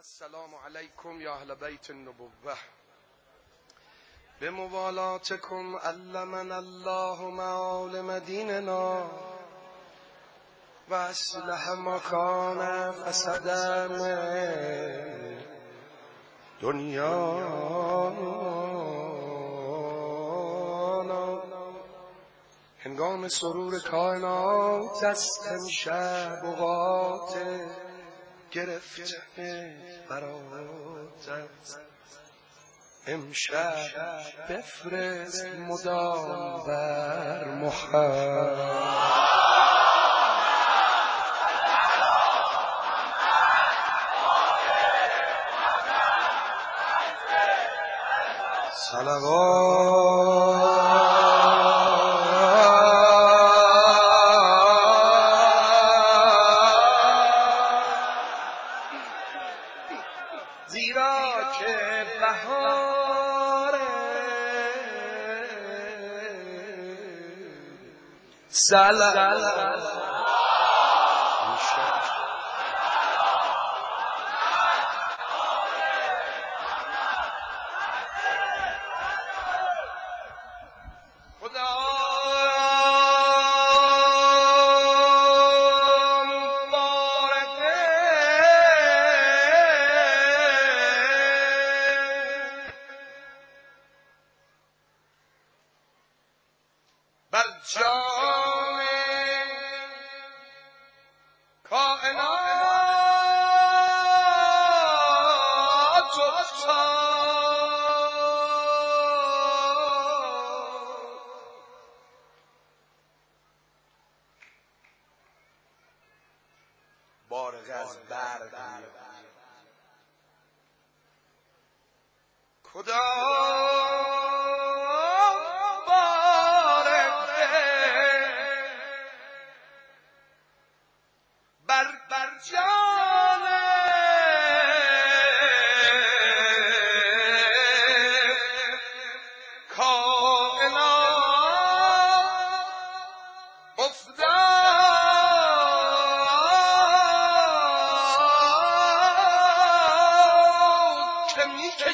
السلام علیکم یا اهل بیت النبوة بموالاتكم علمنا الله معالم دیننا و اصلح ما کان فسدا دنیانا. هنگام سرور کائنات است امشب اوقات گرفته براتت، امشب بفرست مدام بر محمد. صلوات زیرا که بهار سلام بر جان کائنات بارغ از برق بر جان کائنات افتاد که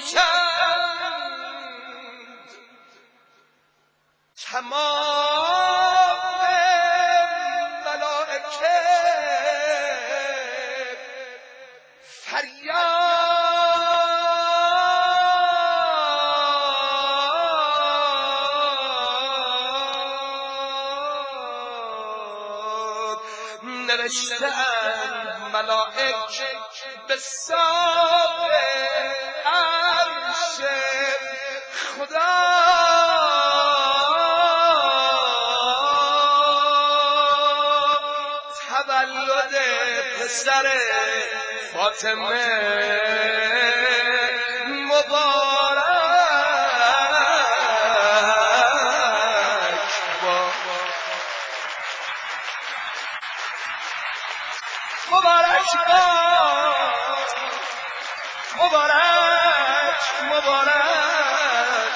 میکشند تمام ملائکه فریاد نوشتند ملائک به ساق عرش خدا تولد پسر فاطمه مبارک باد، مبارک باد، مبارک مبارک.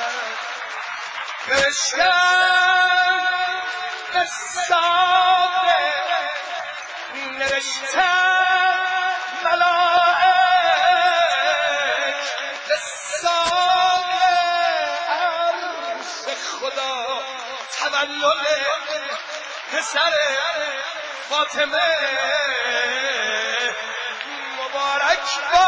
نوشتن قصاب نوشتن ملائک قصاب عرش خدا تولد پسر فاطمه مبارک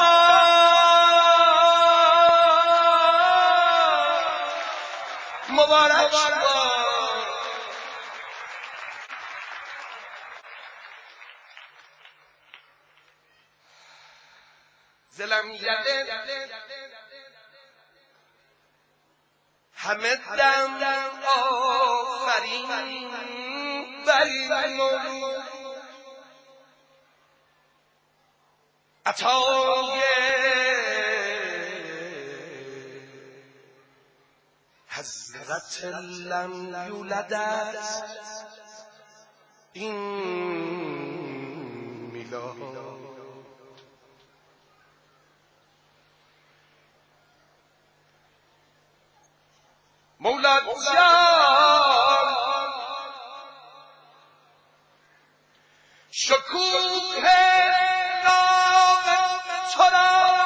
باد، مبارک باد. زلم یده همه دم آفرین بری مولود عطای حضرت لم یولد است این میلاد. مولا جان شکوه نام تو را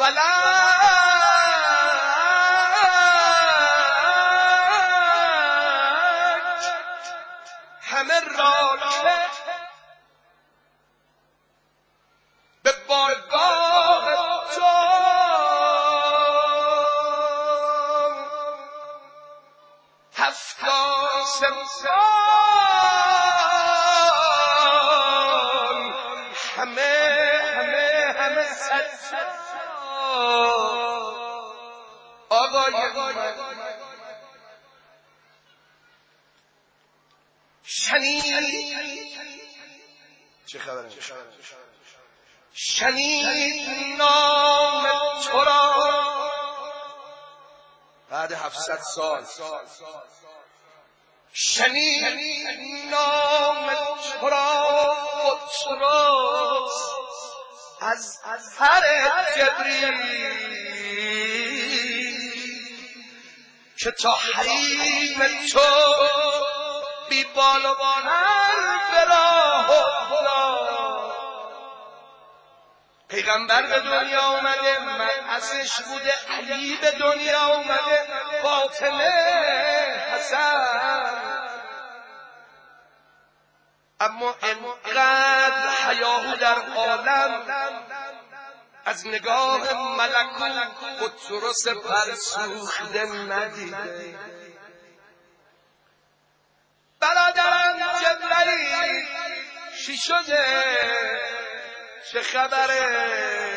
همه را که به بارگاه تو هفت آسمان همه صد آقای شنید چه خبره؟ شنید نام تو را بعد 700 سال شنید نام تو را از هر جبریل که تا حریم تو بی بال و پر به راه افتاد. پیغمبر به دنیا اومده، مبعثش بوده، علی به دنیا اومده، فاطمه، حسن، اما انقدر حیاهو در عالم از نگاه ملکوت بطرس فرسوخته ندیده. برادرم جبرئیل چی شده؟ چه خبره؟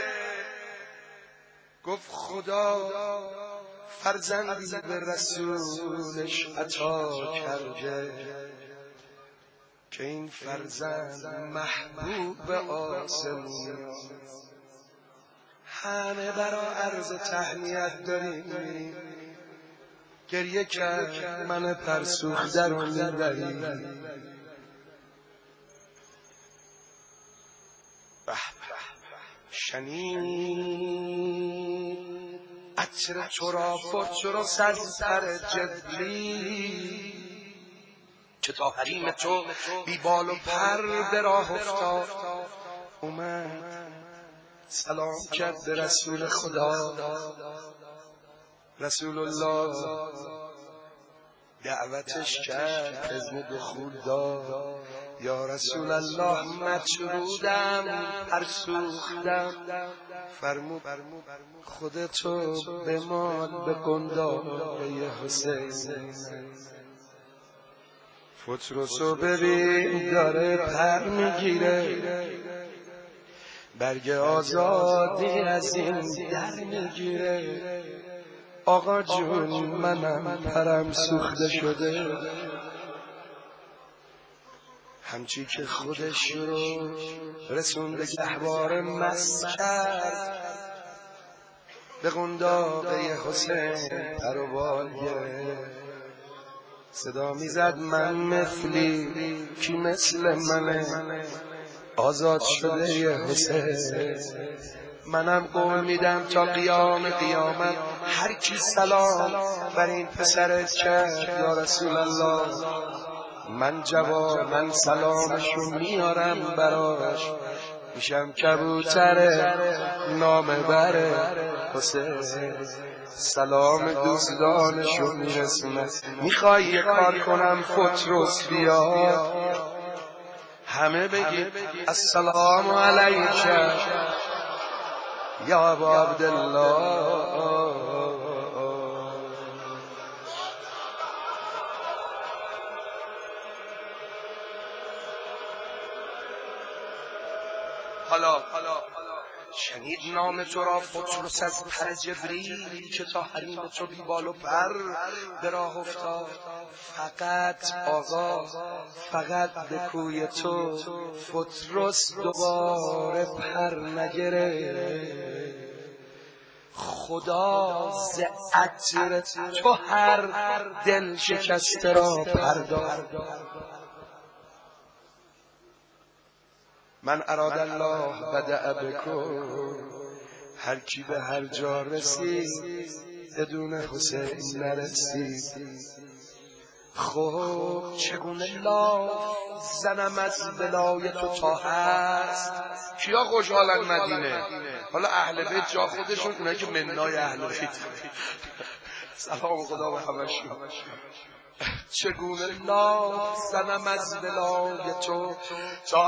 گفت خدا فرزندی به رسولش عطا کرده که این فرزند محبوب آسمون. همه برا عرض تهنیت داریم، گریه کرد من فرسوخته رو میبری. شنید عطر تو را بطرس از پر جبریل که تا حریم تو بی بال و پر به راه افتاد. اومد سلام کرد به رسول خدا. رسول الله دعوتش کرد، اذن دخول داد. یا رسول الله مطرودم، فرسوختم. فرمود خودتو به مال به قنداقه حسین. بطرسو ببین داره پر میگیره، برگ آزادی از این در میگیره. آقا جون منم پرم سوخته شده. همچی که خودش رو رسونده گهواره مست کرد، به قنداقه حسین پر و بال گرفت. صدا میزد من مثلی کی مثل منه، آزاد شده یه حسین. منم قول میدم تا قیام قیامت هر کی سلام بر این پسرت کرد یا رسول الله، من جواب من سلامشو میارم براش، میشم کبوتر نامه بره حسین. سلام دوستانشو میرسونه. میخوای یه کار کنم بطرس بیا، همه بگید السلام علیک یا ابا عبدالله. حالا شنید نام تو را بطرس از پر جبریل که تا حریم تو بی بال و پر به راه افتاد. فقط آقا فقط به کوی تو بطرس دوباره پر نگره. خدا ز عطر تو هر دل شکسته را پردار. من اراد الله بدأ بکن، هر کی به هر جا رسید بدون حسین نرسید. خب چگونه لاف زنم از ولای تو تا هست. کیا خوشحالن مدینه؟ حالا اهل بیت جا خودشون، اونایی که منای اهل بیت. سلام خدا به همشون. چگونه لاف زنم از ولای تو تا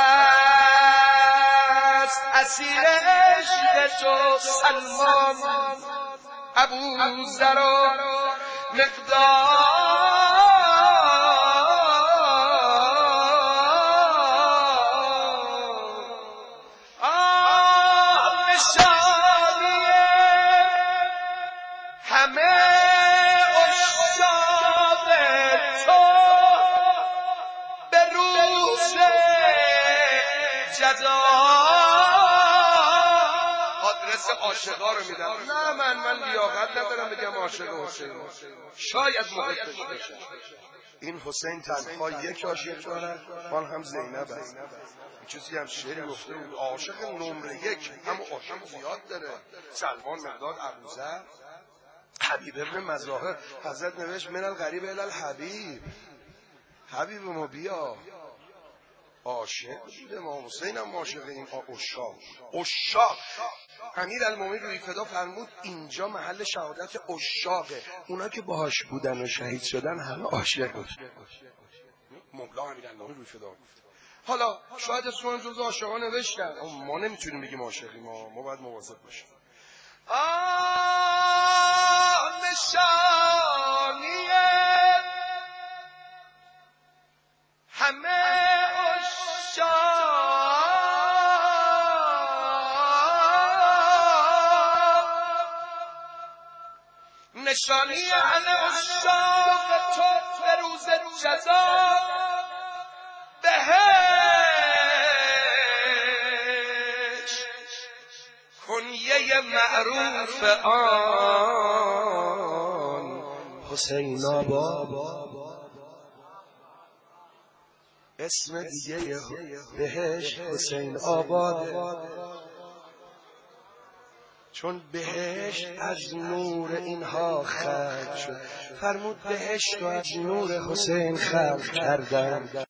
هست، اسیر عشق تو سلمان ابوذر و مقداد. نشانی همه عشاق تو به روز جزا. آدرس عاشقا رو میدم. نه من لیاقت ندارم بگم عاشق حسین. شاید محبش بشه. این حسین تنها یک عاشق دارد، آن هم زینب است. چیزی هم شعری گفته بود عاشق نمره یک، اما عاشق زیاد داره. سلمان، مقداد، ابوذر. حبیب ابن مظاهر حضرت نوشت من الغریب الی الحبیب. حبیب ما بیا. عاشق بوده امام حسین هم عاشق این عشاق. امیرالمومنین روی فدا فرمود اینجا محل شهادت عشاقه. اونا که باهاش بودن و شهید شدن همه عاشق. مولا امیرالمومنین روی فدا گفت. حالا شاید اسمون جزو عاشقان نوشتن، اما ما نمیتونیم بگیم عاشقیم. ما باید مواظب باشیم. نشانی همه عشاق نشانی همه عشاق تو به روز جزا بهش کنیه معروف آن حسین آباد. اسم دیگه بهش حسین آباد، چون بهشت از نور اینها خلق شد. فرمود بهشت رو از نور حسین خلق کردن.